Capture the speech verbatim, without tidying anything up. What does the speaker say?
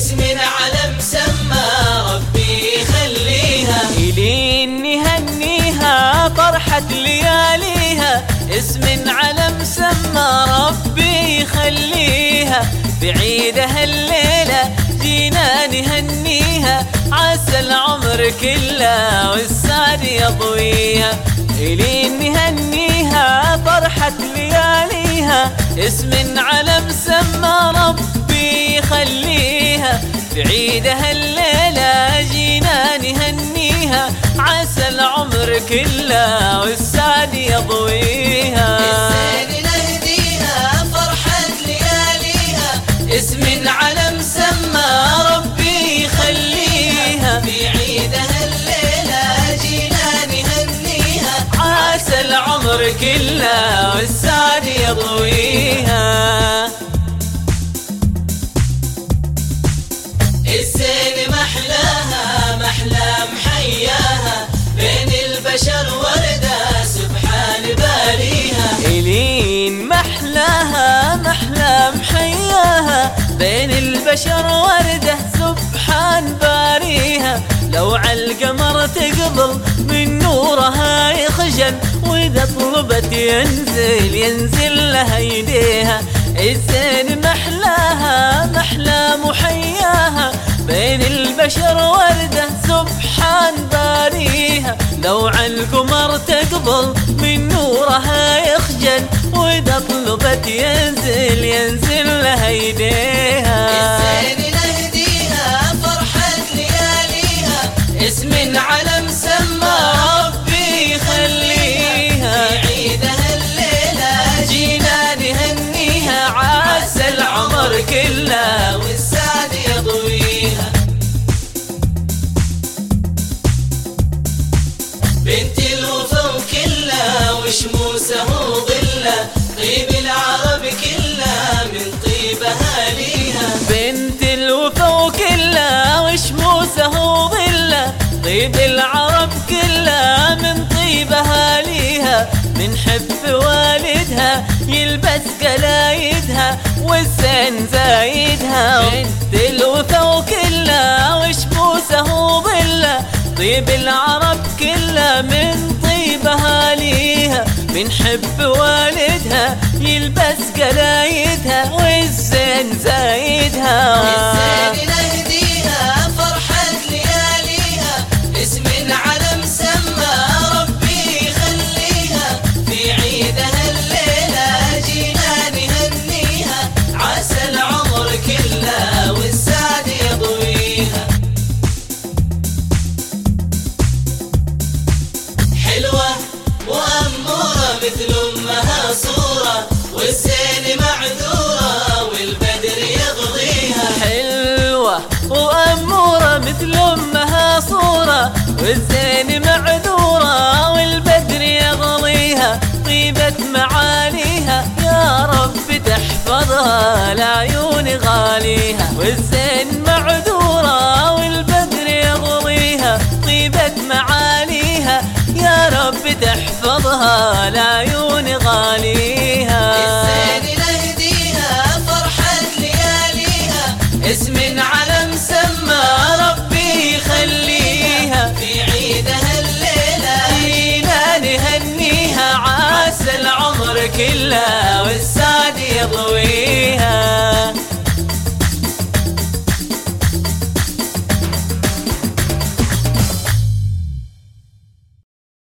اسم على مسمى ربي يخليها، إلين نهنيها فرحة لياليها، اسم على مسمى ربي يخليها. بعيدها الليلة جينا نهنيها، عسى العمر كله والسعد يضويها. إلين نهنيها فرحة لياليها، اسم على مسمى ربي يخليها. بعيدها الليلة جينا نهنيها، عسى العمر كله والسعد يضويها. الزين نهديها فرحة لياليها، اسم على مسمى ربي يخليها. بعيدها الليلة جينا نهنيها، عسى العمر كله والسعد يضويها. الزين محلاها محلى محياها، بين البشر وردة سبحان باريها. إلين محلاها محلى محياها، بين البشر وردة سبحان باريها. لو عالقمر تقبل من نورها يخجل، وإذا طلبت ينزل ينزل لها يديها. الزين محلاها محلى محياها، بين البشر وردة سبحان باريها. لو عالقمر تقبل من نورها يخجل، وإذا طلبت ينزل ينزل لها يديها. الزين نهديها فرحة لياليها، اسم على مسمى ربي يخليها. بعيدها الليلة جينا نهنيها، عسى العمر كله والسعد يضويها. بنت الوفا وكلها وشموسه وظله، طيب العرب كلها من طيبها ليها. بنت الوفا وكلها وشموسه وظله، طيب العرب كلها من طيبها ليها. من حب والدها يلبس قلايدها، والزين زايدها. بنت الوفا وكلها وشموسه وظله، طيب العرب كلها من طيبها ليها. من حب والدها يلبس قلايدها، والزين زايدها. الزين نهديها فرحة لياليها، اسم على مسمى ربي يخليها. في عيدها الليلة جينا نهنيها، عسى العمر كله والسعد يضويها. حلوة وأمورة مثل أمها صورة، والزين معذورة والبدر يغضيها. حلوة وأمورة مثل أمها صورة، والزين معذورة والبدر يغضيها. طيبة معاليها يا رب تحفظها لعيون غاليها، والزين معذورة والبدر يغضيها. طيبة معاليها يا رب تحفظها لعيون غاليها. الزين نهديها فرحة لياليها، اسم على مسمى ربي يخليها. في عيدها الليلة جينا نهنيها، عسى العمر كله والسعد يضويها.